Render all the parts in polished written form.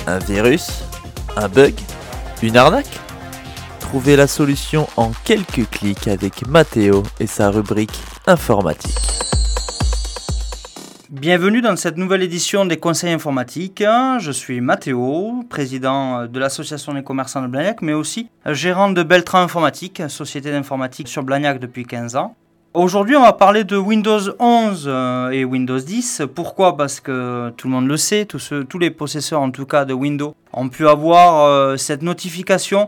Un virus? Un bug? Une arnaque? Trouvez la solution en quelques clics avec Mathéo et sa rubrique informatique. Bienvenue dans cette nouvelle édition des conseils informatiques. Je suis Mathéo, président de l'association des commerçants de Blagnac, mais aussi gérant de Beltran Informatique, société d'informatique sur Blagnac depuis 15 ans. Aujourd'hui, on va parler de Windows 11 et Windows 10. Pourquoi ? Parce que tout le monde le sait, tous les possesseurs en tout cas de Windows ont pu avoir cette notification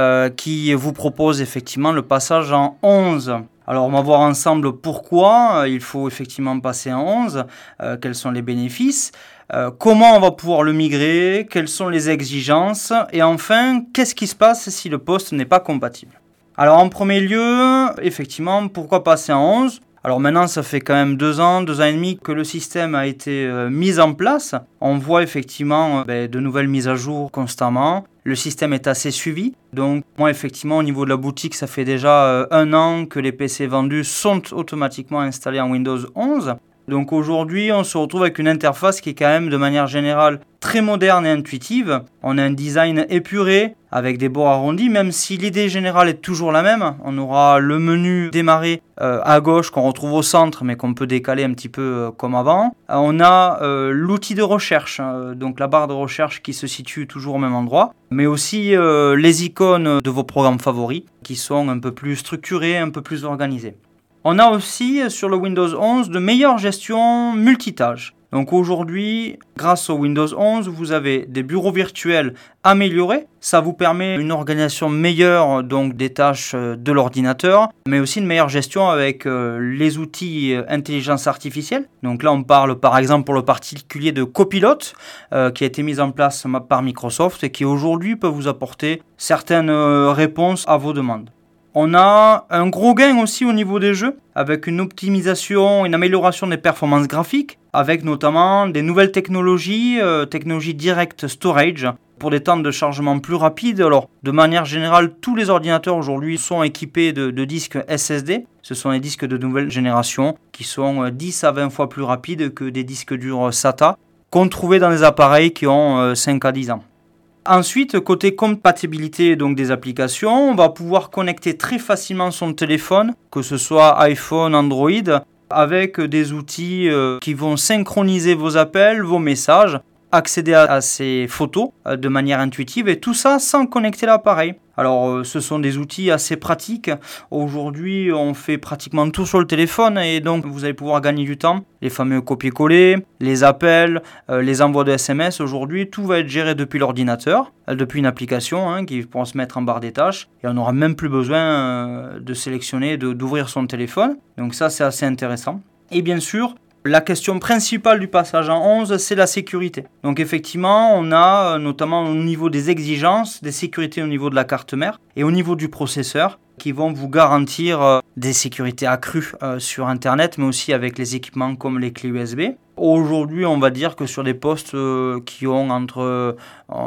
qui vous propose effectivement le passage en 11. Alors on va voir ensemble pourquoi il faut effectivement passer en 11, quels sont les bénéfices, comment on va pouvoir le migrer, quelles sont les exigences et enfin qu'est-ce qui se passe si le poste n'est pas compatible. Alors en premier lieu, effectivement, pourquoi passer en 11 ? Alors maintenant, ça fait quand même 2 ans et demi que le système a été mis en place. On voit effectivement de nouvelles mises à jour constamment. Le système est assez suivi. Donc moi, effectivement, au niveau de la boutique, ça fait déjà 1 an que les PC vendus sont automatiquement installés en Windows 11. Donc aujourd'hui, on se retrouve avec une interface qui est quand même de manière générale très moderne et intuitive. On a un design épuré avec des bords arrondis, même si l'idée générale est toujours la même. On aura le menu démarrer à gauche qu'on retrouve au centre, mais qu'on peut décaler un petit peu comme avant. On a l'outil de recherche, donc la barre de recherche qui se situe toujours au même endroit, mais aussi les icônes de vos programmes favoris qui sont un peu plus structurés, un peu plus organisés. On a aussi sur le Windows 11 de meilleures gestions multitâches. Donc aujourd'hui, grâce au Windows 11, vous avez des bureaux virtuels améliorés. Ça vous permet une organisation meilleure donc des tâches de l'ordinateur, mais aussi une meilleure gestion avec les outils intelligence artificielle. Donc là, on parle par exemple pour le particulier de Copilot, qui a été mis en place par Microsoft et qui aujourd'hui peut vous apporter certaines réponses à vos demandes. On a un gros gain aussi au niveau des jeux, avec une optimisation, une amélioration des performances graphiques, avec notamment des nouvelles technologies, technologie Direct Storage, pour des temps de chargement plus rapides. Alors, de manière générale, tous les ordinateurs aujourd'hui sont équipés de disques SSD. Ce sont des disques de nouvelle génération qui sont 10 à 20 fois plus rapides que des disques durs SATA, qu'on trouvait dans des appareils qui ont 5 à 10 ans. Ensuite, côté compatibilité donc des applications, on va pouvoir connecter très facilement son téléphone, que ce soit iPhone, Android, avec des outils qui vont synchroniser vos appels, vos messages, accéder à ces photos de manière intuitive et tout ça sans connecter l'appareil. Alors ce sont des outils assez pratiques. Aujourd'hui on fait pratiquement tout sur le téléphone et donc vous allez pouvoir gagner du temps. Les fameux copier-coller, les appels, les envois de SMS, aujourd'hui tout va être géré depuis l'ordinateur, depuis une application qui pourra se mettre en barre des tâches et on n'aura même plus besoin de sélectionner, d'ouvrir son téléphone. Donc ça c'est assez intéressant. Et bien sûr, la question principale du passage en 11, c'est la sécurité. Donc effectivement, on a notamment au niveau des exigences, des sécurités au niveau de la carte mère et au niveau du processeur qui vont vous garantir des sécurités accrues sur Internet, mais aussi avec les équipements comme les clés USB. Aujourd'hui, on va dire que sur des postes qui ont entre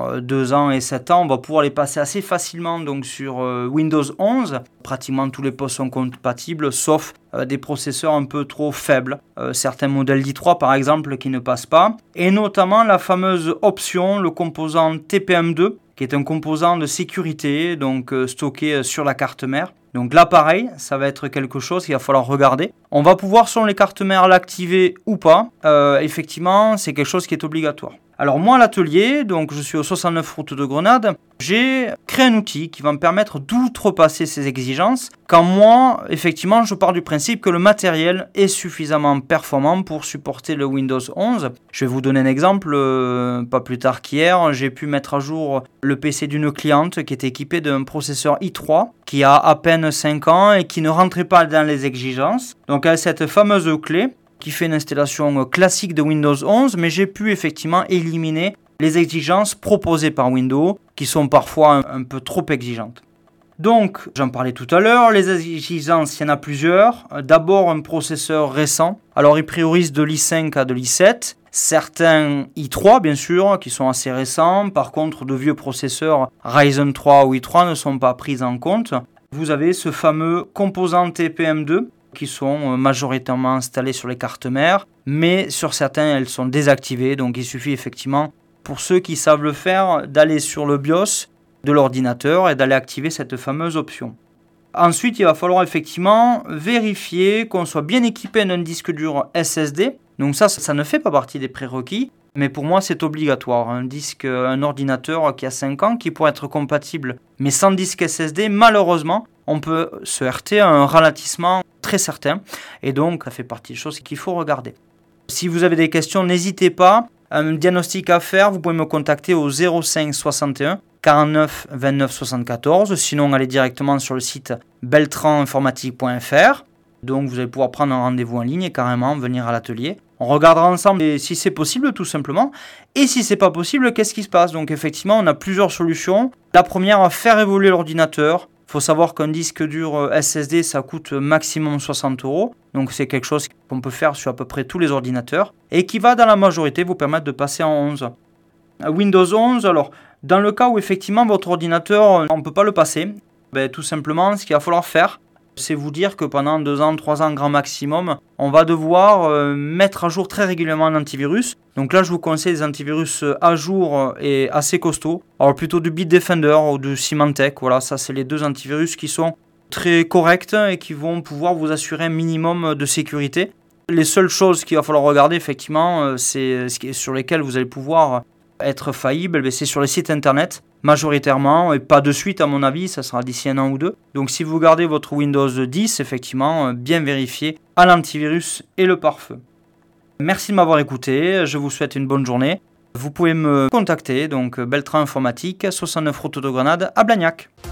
2 ans et 7 ans, on va pouvoir les passer assez facilement donc sur Windows 11. Pratiquement tous les postes sont compatibles, sauf des processeurs un peu trop faibles. Certains modèles d'i3 par exemple qui ne passent pas. Et notamment la fameuse option, le composant TPM2, qui est un composant de sécurité donc stocké sur la carte mère. Donc là pareil, ça va être quelque chose qu'il va falloir regarder. On va pouvoir selon les cartes mères l'activer ou pas. Effectivement, c'est quelque chose qui est obligatoire. Alors moi à l'atelier, donc je suis au 69 route de Grenade, j'ai créé un outil qui va me permettre d'outrepasser ces exigences quand moi, effectivement, je pars du principe que le matériel est suffisamment performant pour supporter le Windows 11. Je vais vous donner un exemple, pas plus tard qu'hier, j'ai pu mettre à jour le PC d'une cliente qui est équipé d'un processeur i3 qui a à peine 5 ans et qui ne rentrait pas dans les exigences. Donc avec cette fameuse clé, qui fait une installation classique de Windows 11, mais j'ai pu effectivement éliminer les exigences proposées par Windows, qui sont parfois un peu trop exigeantes. Donc, j'en parlais tout à l'heure, les exigences, il y en a plusieurs. D'abord, un processeur récent. Alors, il priorise de l'i5 à de l'i7. Certains i3, bien sûr, qui sont assez récents. Par contre, de vieux processeurs Ryzen 3 ou i3 ne sont pas pris en compte. Vous avez ce fameux composant TPM2, qui sont majoritairement installées sur les cartes mères, mais sur certains, elles sont désactivées, donc il suffit effectivement pour ceux qui savent le faire, d'aller sur le BIOS de l'ordinateur et d'aller activer cette fameuse option. Ensuite, il va falloir effectivement vérifier qu'on soit bien équipé d'un disque dur SSD. Donc ça ne fait pas partie des prérequis, mais pour moi c'est obligatoire. Un ordinateur qui a 5 ans, qui pourrait être compatible, mais sans disque SSD, malheureusement, on peut se heurter à un ralentissement très certain. Et donc, ça fait partie des choses qu'il faut regarder. Si vous avez des questions, n'hésitez pas. Un diagnostic à faire, vous pouvez me contacter au 05 61 49 29 74. Sinon, allez directement sur le site beltraninformatique.fr. Donc, vous allez pouvoir prendre un rendez-vous en ligne et carrément venir à l'atelier. On regardera ensemble si c'est possible, tout simplement. Et si c'est pas possible, qu'est-ce qui se passe? Donc, effectivement, on a plusieurs solutions. La première, faire évoluer l'ordinateur. Il faut savoir qu'un disque dur SSD, ça coûte maximum 60 €. Donc, c'est quelque chose qu'on peut faire sur à peu près tous les ordinateurs et qui va, dans la majorité, vous permettre de passer en 11. Windows 11, alors, dans le cas où effectivement votre ordinateur, on ne peut pas le passer, tout simplement, ce qu'il va falloir faire, c'est vous dire que pendant 2 ans, 3 ans grand maximum, on va devoir mettre à jour très régulièrement un antivirus. Donc là, je vous conseille des antivirus à jour et assez costauds. Alors plutôt du Bitdefender ou du Symantec. Voilà, ça c'est les 2 antivirus qui sont très corrects et qui vont pouvoir vous assurer un minimum de sécurité. Les seules choses qu'il va falloir regarder, effectivement, c'est sur lesquelles vous allez pouvoir être faillible, c'est sur les sites internet majoritairement, et pas de suite à mon avis, ça sera d'ici 1 an ou 2. Donc si vous gardez votre Windows 10, effectivement, bien vérifié à l'antivirus et le pare-feu. Merci de m'avoir écouté, je vous souhaite une bonne journée. Vous pouvez me contacter, donc Beltran Informatique, 69 route de Grenade à Blagnac.